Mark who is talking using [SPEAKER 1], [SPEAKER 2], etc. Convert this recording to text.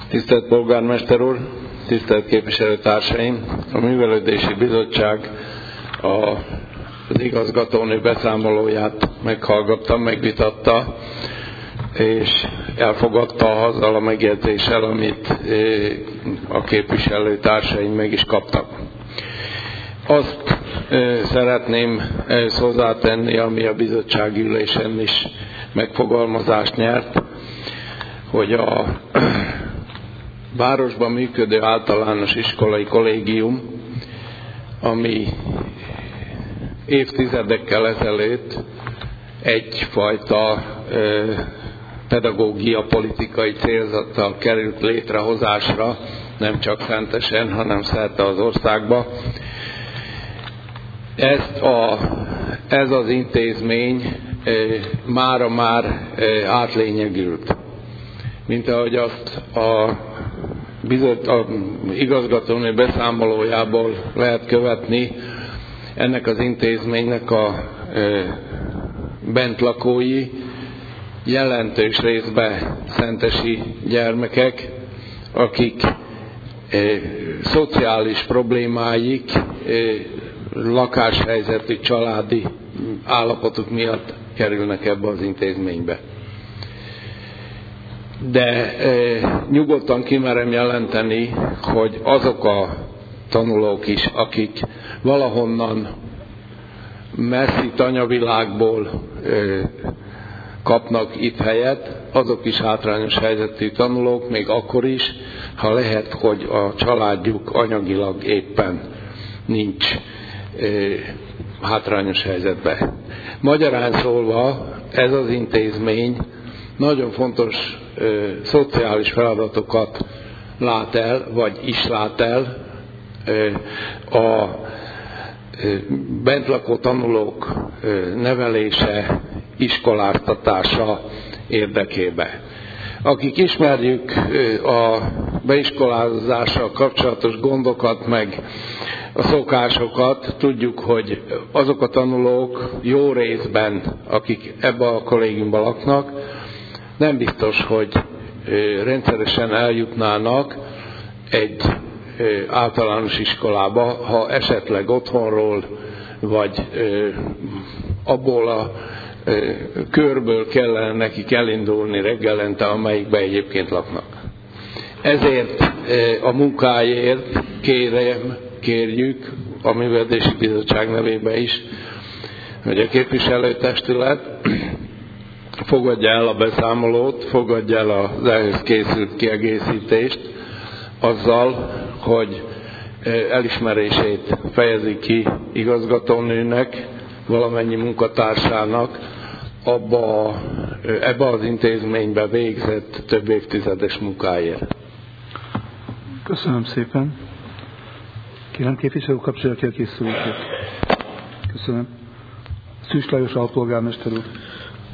[SPEAKER 1] Tisztelt polgármester úr, tisztelt képviselőtársaim! A Művelődési Bizottság az igazgatónő beszámolóját meghallgatta, megvitatta, és elfogadta azzal a megjegyzéssel, amit a képviselőtársaim meg is kaptak. Azt szeretném hozzátenni, ami a bizottsági ülésen is megfogalmazást nyert, hogy a városban működő általános iskolai kollégium, ami évtizedekkel ezelőtt egyfajta pedagógia politikai célzattal került létrehozásra, nem csak Szentesen, hanem szerte az országba. Ez az intézmény mára már átlényegült. Mint ahogy azt a igazgatónő beszámolójából lehet követni, ennek az intézménynek a bentlakói jelentős részben szentesi gyermekek, akik szociális problémáik, lakáshelyzetű, családi állapotuk miatt kerülnek ebbe az intézménybe. De nyugodtan kimerem jelenteni, hogy azok a tanulók is, akik valahonnan messzi tanyavilágból kapnak itt helyet, azok is hátrányos helyzetű tanulók, még akkor is, ha lehet, hogy a családjuk anyagilag éppen nincs hátrányos helyzetben. Magyarán szólva, ez az intézmény nagyon fontos szociális feladatokat lát el, vagy is lát el a bentlakó tanulók nevelése, iskoláztatása érdekében. Akik ismerjük a beiskolázással kapcsolatos gondokat, meg a szokásokat, tudjuk, hogy azok a tanulók jó részben, akik ebben a kollégiumban laknak, nem biztos, hogy rendszeresen eljutnának egy általános iskolába, ha esetleg otthonról, vagy abból a körből kellene nekik elindulni reggelente, amelyikben egyébként laknak. Ezért a munkáért kérjük a Művelődési Bizottság nevében is, hogy a képviselőtestület fogadja el a beszámolót, fogadja el az ehhez készült kiegészítést azzal, hogy elismerését fejezi ki igazgatónőnek, valamennyi munkatársának ebbe az intézménybe végzett több évtizedes munkáért.
[SPEAKER 2] Köszönöm szépen. Kérem képviselő kapcsolja ki a készülőket. Köszönöm. Szűcs Lajos alpolgármester úr.